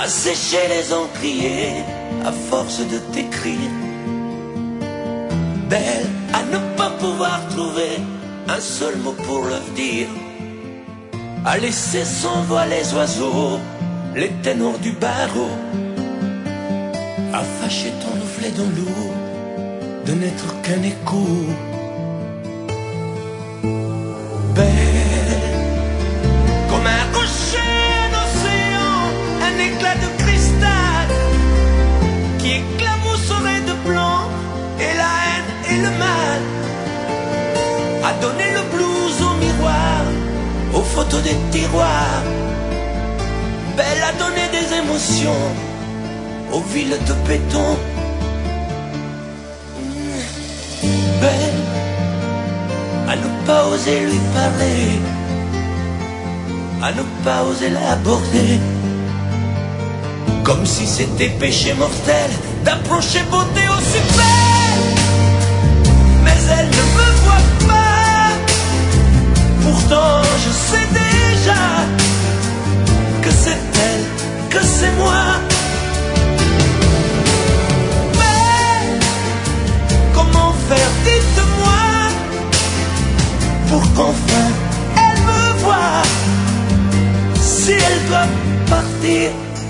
assécher les encriers à force de t'écrire. Belle à ne pas pouvoir trouver un seul mot pour leur dire, à laisser s'envoler les oiseaux, les ténors du barreau, à fâcher ton reflet dans l'eau, de n'être qu'un écho. Belle comme un rocher d'océan, un éclat de cristal qui éclabousserait de blanc et la haine et le mal, à donner le blues au miroir, aux photos des tiroirs. Belle à donner des émotions aux villes de béton. Belle à ne pas oser lui parler, à ne pas oser l'aborder, comme si c'était péché mortel d'approcher beauté aussi belle. Mais elle ne me voit pas, pourtant je sais déjà que c'est elle, que c'est moi. Mais comment faire, dites-moi, pour qu'enfin elle me voie. Si elle doit partir,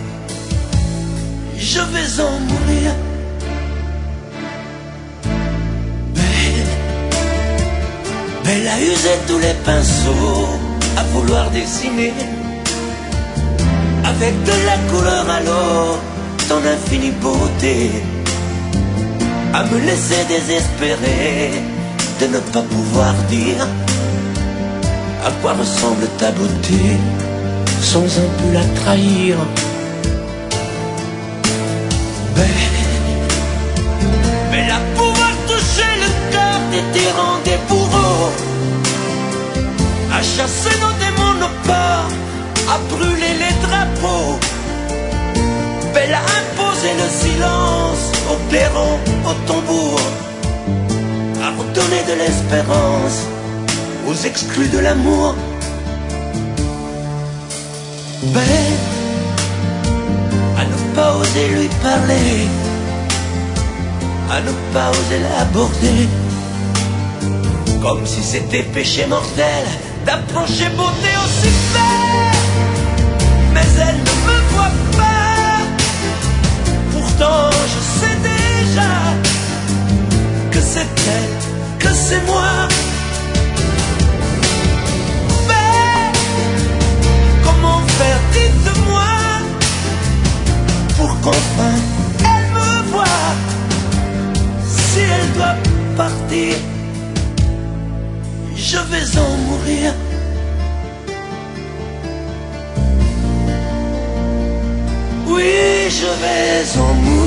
je vais en mourir. Belle a usé tous les pinceaux à vouloir dessiner avec de la couleur à l'eau ton infinie beauté, à me laisser désespérer de ne pas pouvoir dire à quoi ressemble ta beauté sans un peu la trahir. Belle à pouvoir toucher le cœur des tyrans, des bourreaux, à chasser nos démons, nos peurs, à brûler les drapeaux. Belle à imposer le silence au clairon, au tambour, à redonner de l'espérance aux exclus de l'amour. Belle à ne pas oser lui parler, à ne pas oser l'aborder, comme si c'était péché mortel d'approcher beauté aussi belle. Mais elle ne me voit pas, pourtant je sais déjà que c'est elle, que c'est moi. Mais comment faire, dites-moi, pour qu'enfin elle me voie. Si elle doit partir, je vais en mourir. Oui, je vais en mourir.